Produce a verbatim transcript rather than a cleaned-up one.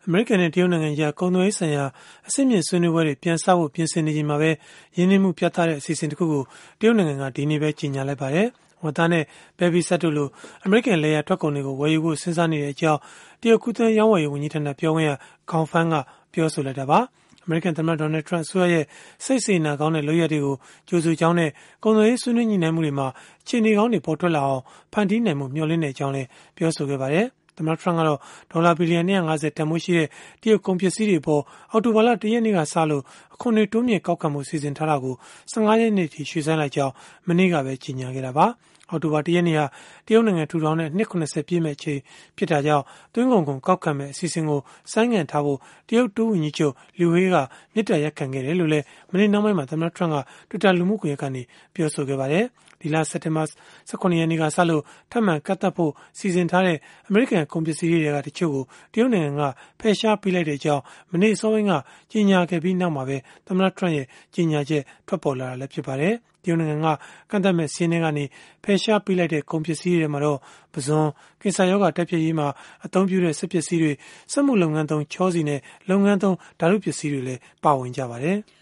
အမေရိကန်နဲ့တရုတ်နိုင်ငံကြားကုန်သွယ်ရေးဆိုင်ရာအဆင့်မြင့်ဆွေးနွေးပွဲတွေပြန်စဖို့ပြင်ဆင်နေချိန်မှာပဲရင်းနှီးမှုပြသတဲ့အစီအစဉ်တစ်ခုကိုတရုတ်နိုင်ငံကဒီနေ့ပဲကြေညာလိုက်ပါတယ်။ဝတ်သားနဲ့ပဲဘီဆက်တို့လိုအမေရိကန်လေယာထွက်ကုန်တွေကိုဝယ်ယူဖို့စဉ်းစားနေတဲ့အကြောင်းတရုတ်ကူးသန်းရောင်းဝယ်ရေးဝန်ကြီးဌာနပြောခွင့်ရခေါင်ဖန်းကပြောဆိုလိုက်တာပါ။အမေရိကန်သမ္မတဒေါ်နယ်ထရန့်အစိုးရရဲ့စိတ်စေနာကောင်းတဲ့လုပ်ရက်တွေကိုကြိုဆိုကြောင်းနဲ့ကုန်သွယ်ရေးဆွေးနွေးညှိနှိုင်းမှုတွေမှာအခြေအနေကောင်းတွေပေါ်ထွက်လာအောင်ဖန်တီးနိုင်မှုမျှော်လင့်တဲ့အကြောင်းလည်းပြောဆိုခဲ့ပါတယ်။သမ္မတထရန့်ကတော့ဒေါ်လာဘီလီယံ၂၅၀တန်ဖိုးရှိတဲ့တရုတ်ကုန်ပစ္စည်းတွေပေါ်အောက်တိုဘာလတရက်နေ့ကစလို့အခွန်တွေတိုးမြင့်ကောက်ခံမှုစီစဉ်ထားတာကို၁၅ရက်နေ့ထိရွှေ့ဆိုင်းလိုက်ကြောင်းမနေ့ကပဲကြေညာခဲ့တာပါ။အောက်တိုဘာတရက်နေ့ဟာတရုတ်နိုင်ငံထူထောင်တဲ့နှစ်၇၀ပြည့်မဲ့အချိန်ဖြစ်တာကြောင့်သွင်းကုန်ကုန်ကောက်ခံမဲ့အစီအစဉ်ကိုဆိုင်းငံ့ထားဖို့တရုတ်တူဝန်ကြီးချုပ်လျူဟေးကမြစ်တာရက်ခံခဲ့တယ်လို့လည်းမနေ့နောက်ပိုင်းမှာသမ္မတထရန့်က Twitter လူမှုကွန်ရက်ကနေပြောဆိုခဲ့ပါတယ်။ဒီလစက်တင်ဘာ၁၇ရက်နေ့ကစလို့ထပ်မံကတ်သက်ဖို့စီစဉ်ထားတဲ့အမေရိကန်ကုန်ပစ္စည်းတွေကတချို့ကိုတရုတ်နိုင်ငံကဖယ်ရှားပေးလိုက်တဲ့အကြောင်းမနေ့စောပိုင်းကကြေညာခဲ့ပြီးနောက်မှာပဲသမ္မတထရန့်ရဲ့ကြေညာချက်ထွက်ပေါ်လာတာလည်းဖြစ်ပါတယ်။တရုတ်နိုင်ငံကကန့်သတ်မဲ့စီးနှင်းကနေဖယ်ရှားပေးလိုက်တဲ့ကုန်ပစ္စည်းတွေမှာတော့ပဇွန်ကင်ဆာရောဂါတိုက်ဖျက်ရေးမှာအသုံးပြုတဲ့စက်ပစ္စည်းတွေစက်မှုလုပ်ငန်းသုံးချောစီနဲ့လုပ်ငန်းသုံးဓာတုပစ္စည်းတွေလည်းပါဝင်ကြပါတယ်။